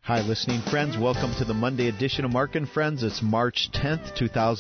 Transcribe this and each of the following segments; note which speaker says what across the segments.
Speaker 1: Hi, listening friends. Welcome to the Monday edition of Mark and Friends. It's March 10th,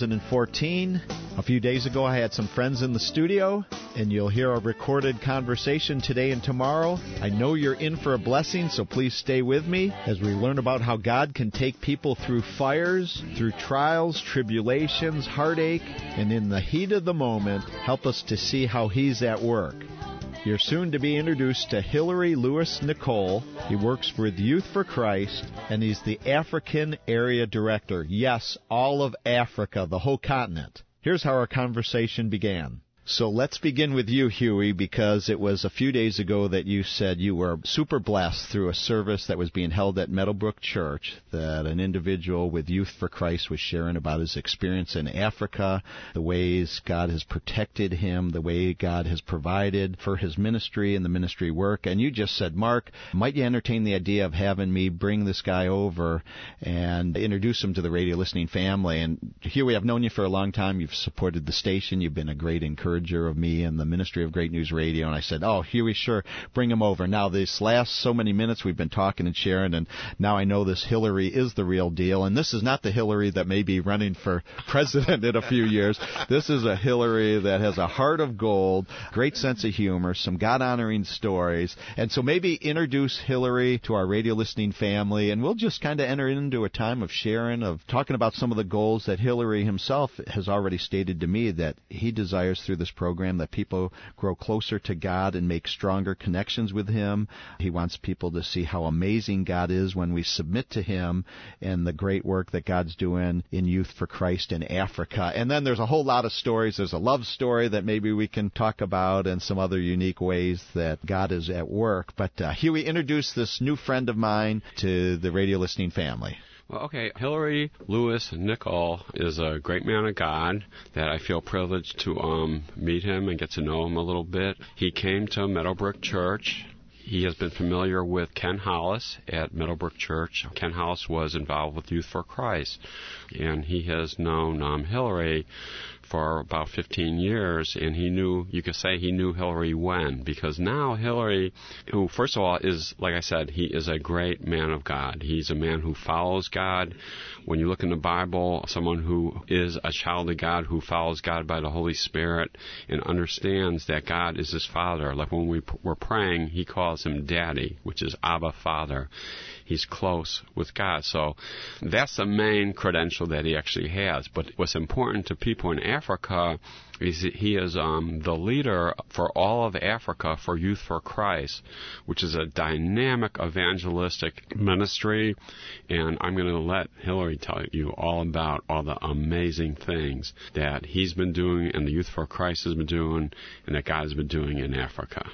Speaker 1: 2014. A few days ago, I had some friends in the studio, and you'll hear a recorded conversation today and tomorrow. I know you're in for a blessing, so please stay with me as we learn about how God can take people through fires, through trials, tribulations, heartache, and in the heat of the moment, help us to see how He's at work. You're soon to be introduced to Hillary Lewis Nicole. He works with Youth for Christ, and he's the African Area Director. Yes, all of Africa, the whole continent. Here's how our conversation began. So let's begin with you, Huey, because it was a few days ago that you said you were super blessed through a service that was being held at Meadowbrook Church, that an individual with Youth for Christ was sharing about his experience in Africa, the ways God has protected him, the way God has provided for his ministry and the ministry work. And you just said, Mark, might you entertain the idea of having me bring this guy over and introduce him to the radio listening family? And Huey, I've known you for a long time. You've supported the station. You've been a great encourager of me and the ministry of Great News Radio, and I said, oh, Huey, sure, bring him over. Now, these last so many minutes we've been talking and sharing, and now I know this Hillary is the real deal, and this is not the Hillary that may be running for president in a few years. This is a Hillary that has a heart of gold, great sense of humor, some God-honoring stories, and so maybe introduce Hillary to our radio listening family, and we'll just kind of enter into a time of sharing, of talking about some of the goals that Hillary himself has already stated to me that he desires through this program, that people grow closer to God and make stronger connections with Him. He wants people to see how amazing God is when we submit to Him and the great work that God's doing in Youth for Christ in Africa. And then there's a whole lot of stories. There's a love story that maybe we can talk about and some other unique ways that God is at work. But Huey, introduce this new friend of mine to the radio listening family.
Speaker 2: Well, okay, Hillary Lewis Nicole is a great man of God that I feel privileged to meet him and get to know him a little bit. He came to Meadowbrook Church. He has been familiar with Ken Hollis at Meadowbrook Church. Ken Hollis was involved with Youth for Christ, and he has known Hillary for about 15 years, and you could say he knew Hillary when, because now Hillary, who first of all is, like I said, he is a great man of God. He's a man who follows God. When you look in the Bible, someone who is a child of God, who follows God by the Holy Spirit and understands that God is his Father. Like when we were praying, he calls him Daddy, which is Abba, Father. He's close with God. So that's the main credential that he actually has. But what's important to people in Africa is that he is the leader for all of Africa for Youth for Christ, which is a dynamic evangelistic ministry. And I'm going to let Hillary tell you all about all the amazing things that he's been doing and the Youth for Christ has been doing and that God has been doing in Africa.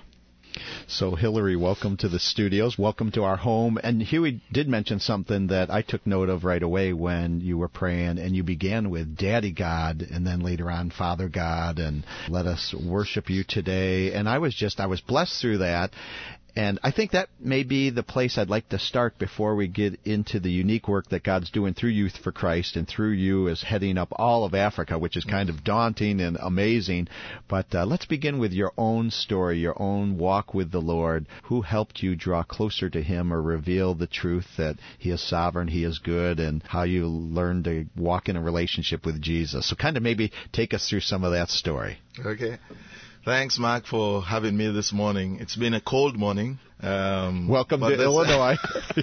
Speaker 1: So, Hillary, welcome to the studios. Welcome to our home. And Huey did mention something that I took note of right away when you were praying, and you began with Daddy God, and then later on Father God, and let us worship you today. And I was blessed through that. And I think that may be the place I'd like to start before we get into the unique work that God's doing through Youth for Christ and through you as heading up all of Africa, which is kind of daunting and amazing. But let's begin with your own story, your own walk with the Lord. Who helped you draw closer to Him or reveal the truth that He is sovereign, He is good, and how you learned to walk in a relationship with Jesus? So kind of maybe take us through some of that story.
Speaker 3: Okay. Thanks, Mark, for having me this morning. It's been a cold morning.
Speaker 1: Welcome to Illinois.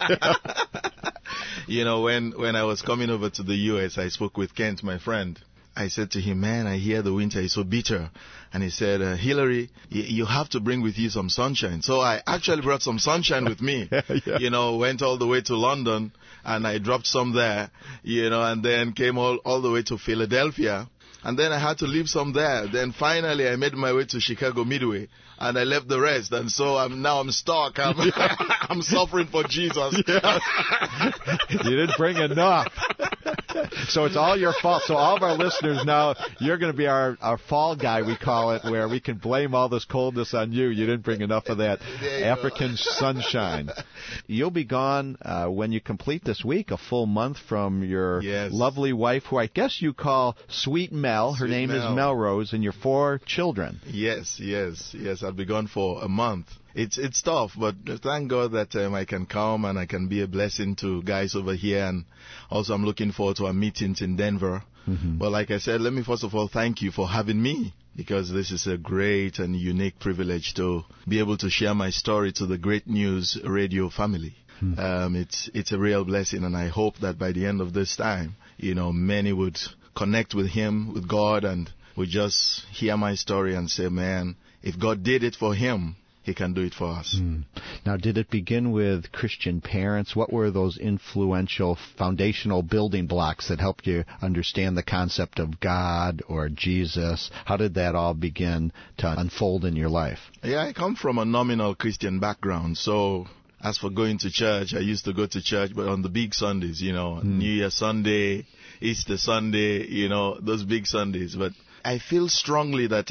Speaker 3: You know, when I was coming over to the U.S., I spoke with Kent, my friend. I said to him, man, I hear the winter is so bitter. And he said, Hillary, you have to bring with you some sunshine. So I actually brought some sunshine with me. Yeah. You know, went all the way to London, and I dropped some there, you know, and then came all the way to Philadelphia. And then I had to leave some there. Then finally I made my way to Chicago Midway, and I left the rest. And so I'm stuck. I'm suffering for Jesus.
Speaker 1: Yeah. You didn't bring enough. So it's all your fault. So all of our listeners now, you're going to be our fall guy, we call it, where we can blame all this coldness on you. You didn't bring enough of that African sunshine. You'll be gone when you complete this week, a full month from your lovely wife, who I guess you call Sweet Mel. Her name is Melrose, and your 4 children.
Speaker 3: Yes. I'll be gone for a month. It's tough, but thank God that I can come and I can be a blessing to guys over here. And also I'm looking forward to our meetings in Denver. Mm-hmm. But like I said, let me first of all thank you for having me, because this is a great and unique privilege to be able to share my story to the Great News Radio family. Mm-hmm. It's a real blessing, and I hope that by the end of this time, many would connect with him, with God, and would just hear my story and say, man, if God did it for him, he can do it for us.
Speaker 1: Now, did it begin with Christian parents? What were those influential foundational building blocks that helped you understand the concept of God or Jesus? How did that all begin to unfold in your life?
Speaker 3: Yeah, I come from a nominal Christian background. So as for going to church, I used to go to church, but on the big Sundays, New Year Sunday, Easter Sunday, those big Sundays. But I feel strongly that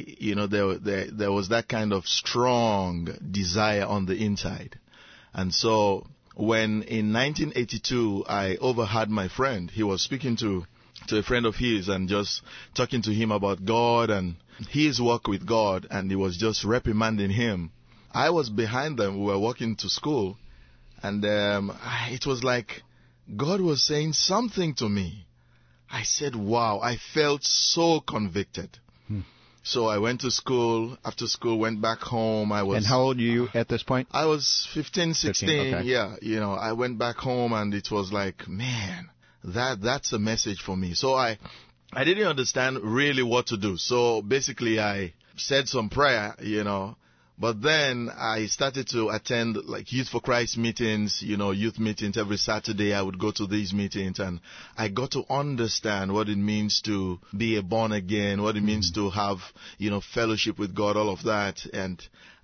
Speaker 3: there was that kind of strong desire on the inside. And so when in 1982 I overheard my friend, he was speaking to a friend of his and just talking to him about God and his work with God, and he was just reprimanding him. I was behind them. We were walking to school, and it was like God was saying something to me. I said, wow, I felt so convicted. So I went to school. After school, went back home.
Speaker 1: And how old are you at this point?
Speaker 3: I was 15, 16.
Speaker 1: 15, okay.
Speaker 3: Yeah, I went back home, and it was like, man, that's a message for me. So I didn't understand really what to do. So basically I said some prayer, But then I started to attend like Youth for Christ meetings, youth meetings every Saturday. I would go to these meetings, and I got to understand what it means to be a born again, what it means to have, fellowship with God, all of that. And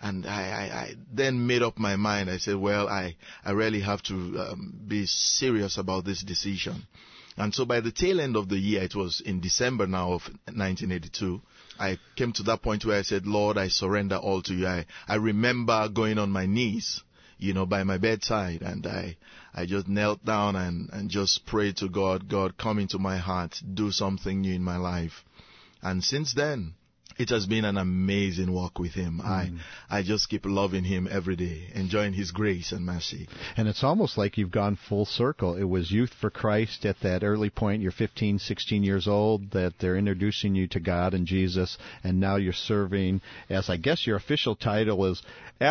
Speaker 3: I then made up my mind. I said, well, I really have to be serious about this decision. And so by the tail end of the year, it was in December now of 1982, I came to that point where I said, Lord, I surrender all to you. I remember going on my knees, by my bedside, and I just knelt down and just prayed to God, God, come into my heart, do something new in my life. And since then, it has been an amazing walk with him. I just keep loving him every day, enjoying his grace and mercy.
Speaker 1: And it's almost like you've gone full circle. It was Youth for Christ at that early point. You're 15, 16 years old, that they're introducing you to God and Jesus, and now you're serving as, I guess your official title is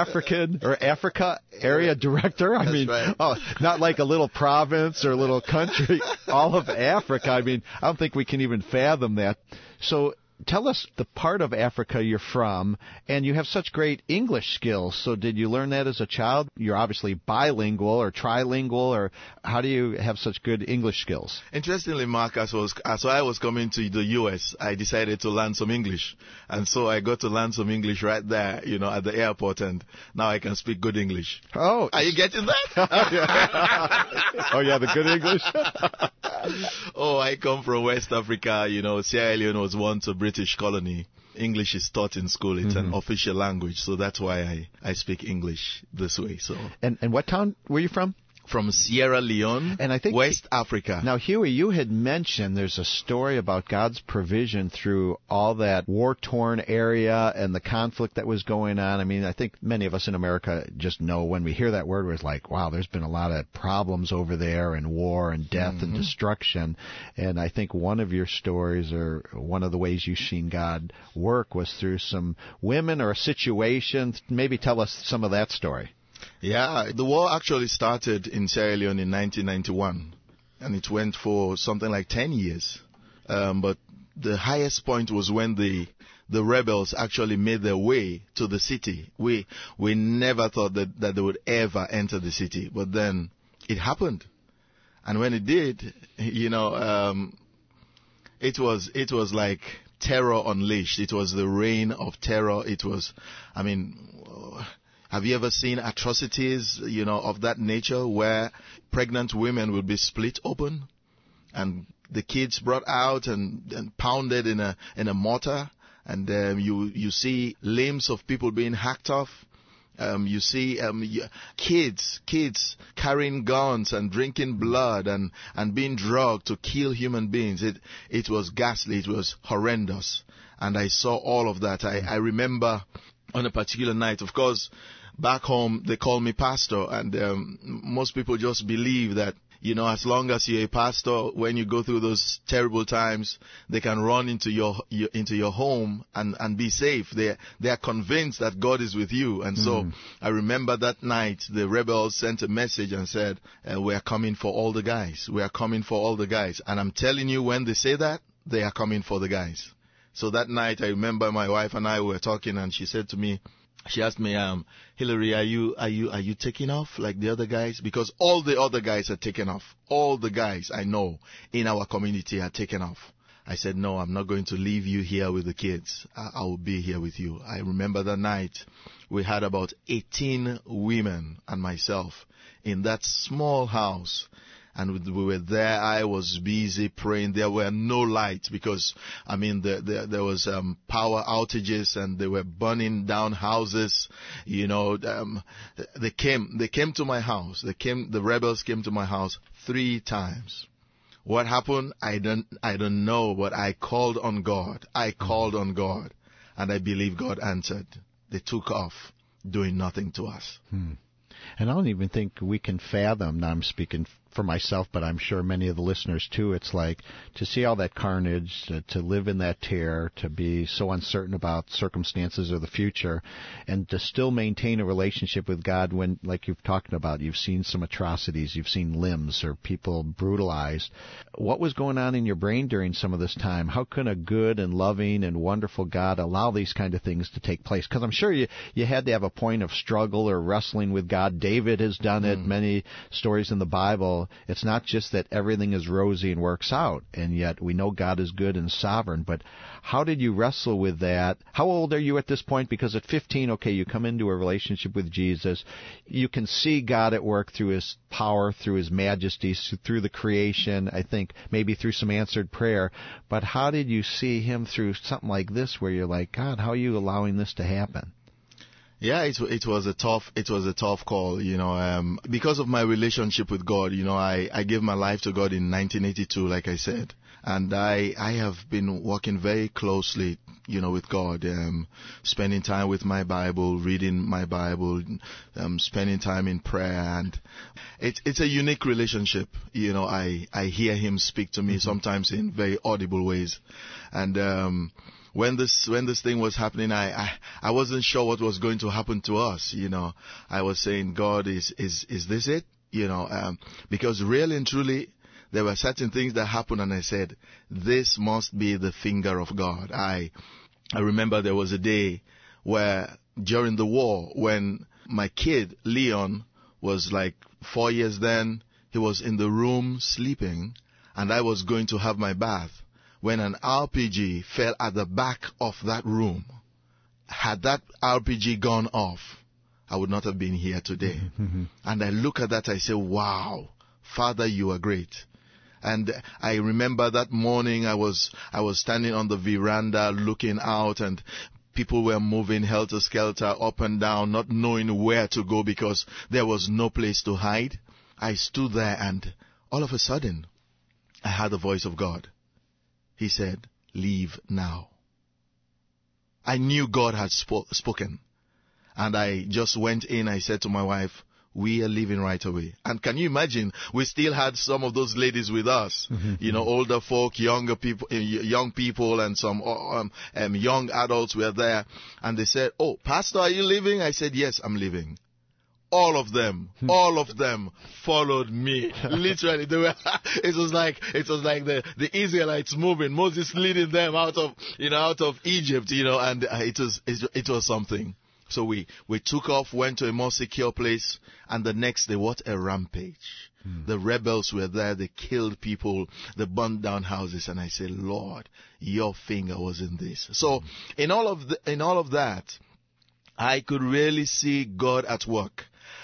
Speaker 1: Africa Area Director. I mean, right. Not like a little province or a little country, all of Africa. I mean, I don't think we can even fathom that. So tell us the part of Africa you're from, and you have such great English skills. So did you learn that as a child? You're obviously bilingual or trilingual, or how do you have such good English skills?
Speaker 3: Interestingly, Mark, as I was coming to the U.S., I decided to learn some English. And so I got to learn some English right there, at the airport, and now I can speak good English.
Speaker 1: Oh.
Speaker 3: Are you getting that?
Speaker 1: Oh, yeah, the good English?
Speaker 3: I come from West Africa. Sierra Leone was once a British colony. English is taught in school. It's an official language, so that's why I speak English this way. So.
Speaker 1: And what town were you from?
Speaker 3: From Sierra Leone,
Speaker 1: and I think
Speaker 3: West Africa.
Speaker 1: Now, Huey, you had mentioned there's a story about God's provision through all that war-torn area and the conflict that was going on. I mean, I think many of us in America just know when we hear that word, we're like, wow, there's been a lot of problems over there and war and death and destruction. And I think one of your stories, or one of the ways you've seen God work, was through some women or a situation. Maybe tell us some of that story.
Speaker 3: Yeah, the war actually started in Sierra Leone in 1991, and it went for something like 10 years. But the highest point was when the rebels actually made their way to the city. We never thought that they would ever enter the city, but then it happened. And when it did, it was like terror unleashed. It was the reign of terror. It was, have you ever seen atrocities, of that nature, where pregnant women will be split open and the kids brought out and pounded in a mortar, and you see limbs of people being hacked off. You see kids carrying guns and drinking blood and being drugged to kill human beings. It was ghastly. It was horrendous. And I saw all of that. I remember on a particular night, of course, back home they call me pastor, and most people just believe that, you know, as long as you're a pastor, when you go through those terrible times, they can run into your home and be safe. They are convinced that God is with you. And so I remember that night the rebels sent a message and said, we are coming for all the guys. We are coming for all the guys. And I'm telling you, when they say that, they are coming for the guys. So that night I remember my wife and I were talking, and she said to me, she asked me, Hillary, are you taking off like the other guys? Because all the other guys are taken off. All the guys I know in our community are taken off. I said, no, I'm not going to leave you here with the kids. I will be here with you. I remember that night we had about 18 women and myself in that small house. And we were there. I was busy praying. There were no lights because, I mean, there was power outages and they were burning down houses. You know, they came to my house. The rebels came to my house 3 times. What happened? I don't know, but I called on God. And I believe God answered. They took off, doing nothing to us.
Speaker 1: And I don't even think we can fathom. Now I'm speaking for myself, but I'm sure many of the listeners too. It's like to see all that carnage, to live in that terror, to be so uncertain about circumstances or the future, and to still maintain a relationship with God when, like you've talked about, you've seen some atrocities, you've seen limbs or people brutalized. What was going on in your brain during some of this time? How can a good and loving and wonderful God allow these kind of things to take place? Because I'm sure you had to have a point of struggle or wrestling with God. David has done it. Many stories in the Bible. It's not just that everything is rosy and works out, and yet we know God is good and sovereign. But how did you wrestle with that? How old are you at this point? Because at 15, okay, you come into a relationship with Jesus. You can see God at work through His power, through His majesty, through the creation, I think maybe through some answered prayer. But how did you see Him through something like this where you're like, God, how are you allowing this to happen?
Speaker 3: Yeah, it was a tough call, you know, because of my relationship with God. You know, I gave my life to God in 1982, like I said, and I have been working very closely, you know, with God, spending time with my Bible, reading my Bible, spending time in prayer, and it's a unique relationship. You know, I hear Him speak to me sometimes in very audible ways, and when this thing was happening, I wasn't sure what was going to happen to us. You know, I was saying, God, is this it? You know, because really and truly, there were certain things that happened, and I said, this must be the finger of God. I remember there was a day where during the war, when my kid Leon was like 4 years then, he was in the room sleeping, and I was going to have my bath, when an RPG fell at the back of that room. Had that RPG gone off, I would not have been here today. And I look at that, I say, wow, Father, you are great. And I remember that morning I was standing on the veranda looking out, and people were moving helter-skelter up and down, not knowing where to go because there was no place to hide. I stood there, and all of a sudden, I heard the voice of God. He said, leave now. I knew God had spoken. And I just went in. I said to my wife, we are leaving right away. And can you imagine, we still had some of those ladies with us, you know, older folk, young people, and some young adults were there. And they said, oh, Pastor, are you leaving? I said, yes, I'm leaving. All of them followed me. Literally, they were. It was like the Israelites moving, Moses leading them out of Egypt, you know, and it was something. So we took off, went to a more secure place, and the next day, what a rampage! The rebels were there. They killed people. They burned down houses, and I said, Lord, your finger was in this. So in all of that, I could really see God at work.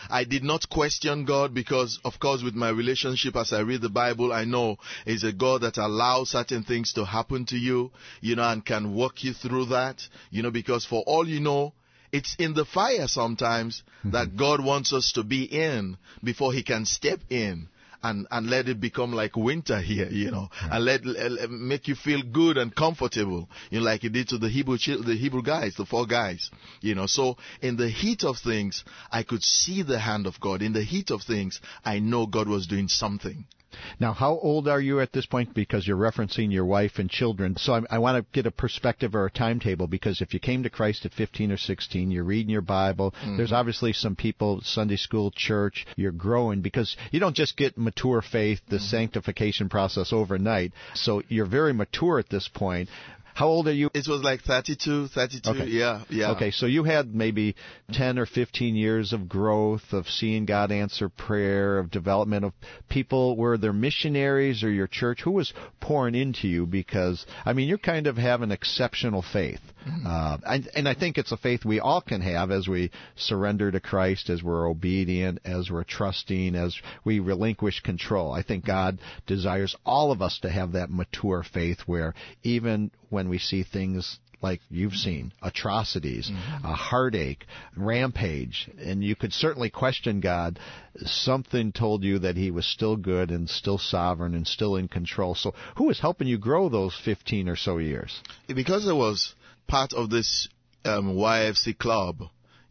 Speaker 3: I did not question God because, of course, with my relationship as I read the Bible, I know it's a God that allows certain things to happen to you, and can walk you through that, because for all you know, it's in the fire sometimes that God wants us to be in before He can step in. And let it become like winter here, and let make you feel good and comfortable, like He did to the Hebrew guys, the 4 guys, So in the heat of things, I could see the hand of God. In the heat of things, I know God was doing something.
Speaker 1: Now, how old are you at this point? Because you're referencing your wife and children. So I want to get a perspective or a timetable, because if you came to Christ at 15 or 16, you're reading your Bible. There's obviously some people, Sunday school, church, you're growing, because you don't just get mature faith, the sanctification process overnight. So you're very mature at this point. How old are you?
Speaker 3: It was like 32, okay. Yeah.
Speaker 1: Okay, so you had maybe 10 or 15 years of growth, of seeing God answer prayer, of development of people. Were there missionaries or your church? Who was pouring into you? Because, you kind of have an exceptional faith. And I think it's a faith we all can have as we surrender to Christ, as we're obedient, as we're trusting, as we relinquish control. I think God desires all of us to have that mature faith where even when we see things like you've seen, atrocities, a heartache, rampage, and you could certainly question God, something told you that He was still good and still sovereign and still in control. So who was helping you grow those 15 or so years?
Speaker 3: Because I was part of this YFC club,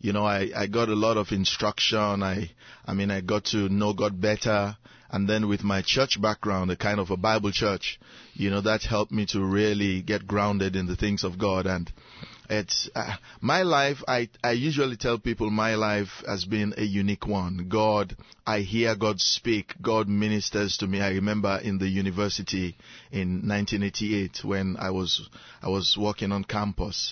Speaker 3: I got a lot of instruction. I got to know God better. And then with my church background, a kind of a Bible church, that helped me to really get grounded in the things of God. And it's my life, I usually tell people my life has been a unique one. I hear God speak. God ministers to me. I remember in the university in 1988 when I was working on campus,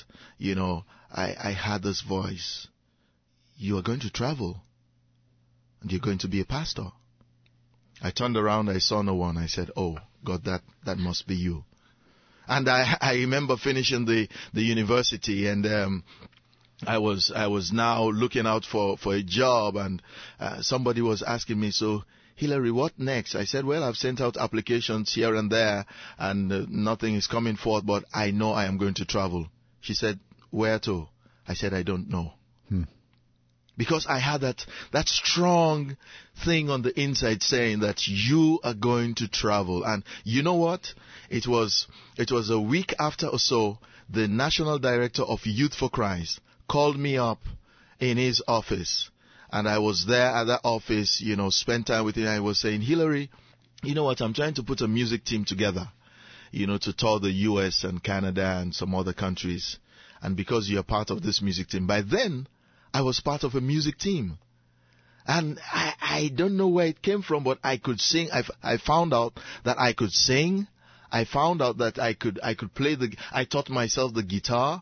Speaker 3: I had this voice. You are going to travel and you're going to be a pastor. I turned around, I saw no one. I said, oh, God, that must be you. And I remember finishing the university, and I was now looking out for a job, and somebody was asking me, so, Hillary, what next? I said, well, I've sent out applications here and there, and nothing is coming forth, but I know I am going to travel. She said, where to? I said, I don't know. Because I had that strong thing on the inside saying that you are going to travel. And you know what? It was a week after or so, the National Director of Youth for Christ called me up in his office. And I was there at that office, spent time with him. I was saying, Hillary, you know what? I'm trying to put a music team together, to tour the U.S. and Canada and some other countries. And because you're part of this music team, by then, I was part of a music team. And I don't know where it came from, but I could sing. I found out that I could sing. I found out that I could play I taught myself the guitar,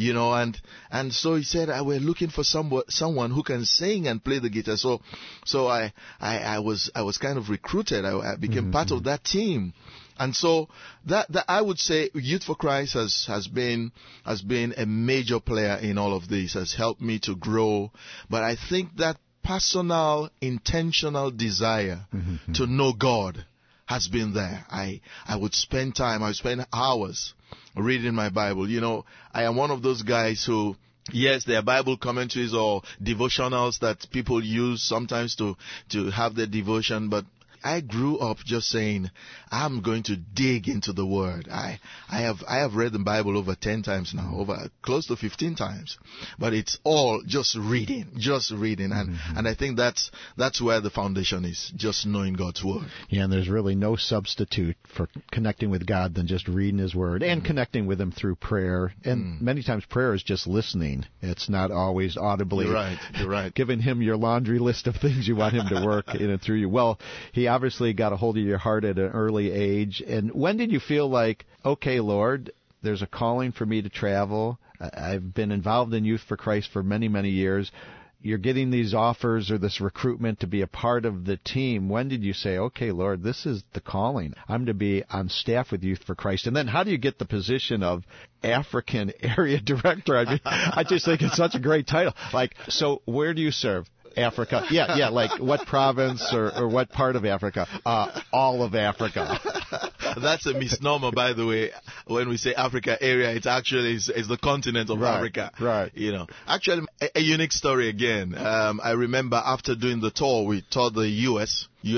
Speaker 3: and so he said, we're looking for someone who can sing and play the guitar. So I was kind of recruited. I became part of that team. And so that I would say Youth for Christ has been a major player in all of this, has helped me to grow. But I think that personal, intentional desire to know God has been there. I would spend hours reading my Bible. I am one of those guys who, yes, there are Bible commentaries or devotionals that people use sometimes to have their devotion, but I grew up just saying, I'm going to dig into the Word. I have read the Bible over 10 times now, over close to 15 times. But it's all just reading. And I think that's where the foundation is, just knowing God's Word.
Speaker 1: Yeah, and there's really no substitute for connecting with God than just reading His Word and connecting with Him through prayer. And many times prayer is just listening. It's not always audibly
Speaker 3: You're right.
Speaker 1: giving Him your laundry list of things you want Him to work in and through you. Well, He obviously got a hold of your heart at an early age. And when did you feel like, okay, Lord, there's a calling for me to travel? I've been involved in Youth for Christ for many, many years. You're getting these offers or this recruitment to be a part of the team. When did you say, okay, Lord, this is the calling. I'm to be on staff with Youth for Christ. And then how do you get the position of African Area Director? I mean, I just think it's such a great title. So where do you serve? Africa. Yeah, like what province or what part of Africa? All of Africa.
Speaker 3: That's a misnomer, by the way. When we say Africa area, it's actually is the continent of Africa.
Speaker 1: Right.
Speaker 3: You know, actually, a unique story again. I remember after doing the tour, we toured the U.S. in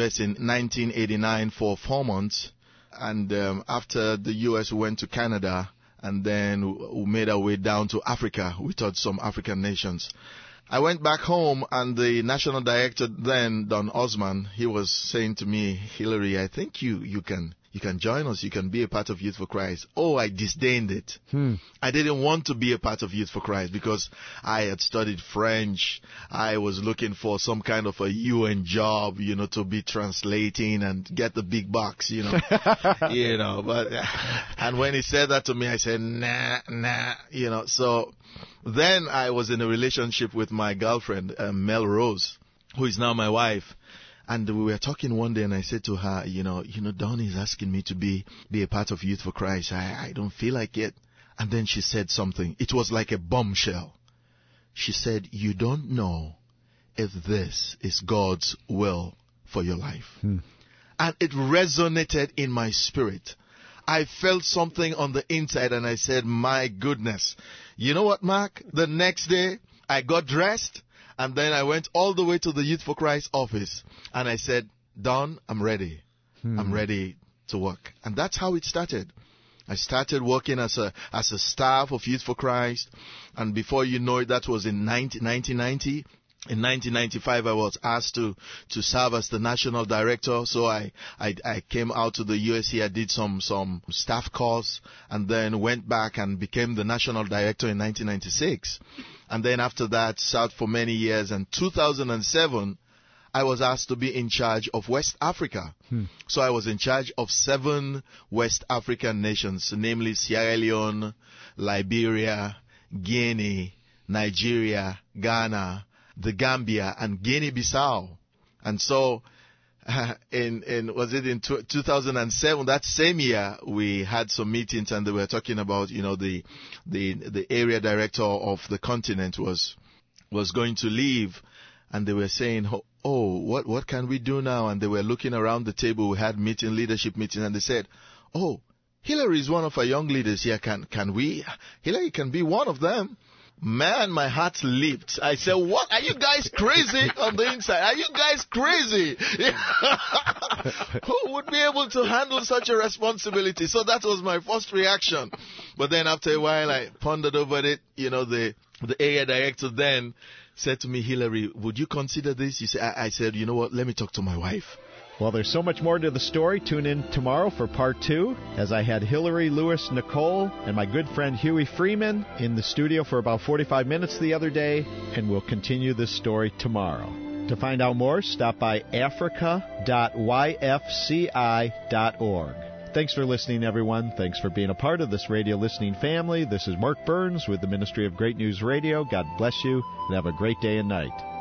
Speaker 3: 1989 for 4 months. And after the U.S., we went to Canada. And then we made our way down to Africa. We toured some African nations. I went back home, and the national director then, Don Osman, he was saying to me, Hillary, I think you can join us. You can be a part of Youth for Christ. Oh, I disdained it. I didn't want to be a part of Youth for Christ because I had studied French. I was looking for some kind of a UN job, you know, to be translating and get the big bucks, you know. You know, but, and when he said that to me, I said, nah, you know. So then I was in a relationship with my girlfriend, Mel Rose, who is now my wife. And we were talking one day, and I said to her, you know, Don is asking me to be a part of Youth for Christ. I don't feel like it. And then she said something. It was like a bombshell. She said, you don't know if this is God's will for your life. And it resonated in my spirit. I felt something on the inside, and I said, my goodness. You know what, Mark? The next day, I got dressed. And then I went all the way to the Youth for Christ office. And I said, Don, I'm ready. I'm ready to work. And that's how it started. I started working as a staff of Youth for Christ. And before you know it, that was in 1990. In 1995, I was asked to serve as the national director. So I came out to the US here, did some staff course, and then went back and became the national director in 1996. And then after that, served for many years. And 2007, I was asked to be in charge of West Africa. So I was in charge of 7 West African nations, namely Sierra Leone, Liberia, Guinea, Nigeria, Ghana, the Gambia, and Guinea-Bissau. And so in 2007, that same year, we had some meetings, and they were talking about, you know, the area director of the continent was going to leave, and they were saying, oh, what can we do now? And they were looking around the table. We had leadership meeting, and they said, oh, Hillary is one of our young leaders here. Hillary can be one of them. Man, my heart leaped. I said, what? Are you guys crazy on the inside? Are you guys crazy? Who would be able to handle such a responsibility? So that was my first reaction. But then after a while, I pondered over it. You know, the area director then said to me, Hillary, would you consider this? I said, you know what? Let me talk to my wife.
Speaker 1: Well, there's so much more to the story. Tune in tomorrow for part 2, as I had Hillary Lewis Nicole and my good friend Huey Freeman in the studio for about 45 minutes the other day, and we'll continue this story tomorrow. To find out more, stop by africa.yfci.org. Thanks for listening, everyone. Thanks for being a part of this radio listening family. This is Mark Burns with the Ministry of Great News Radio. God bless you, and have a great day and night.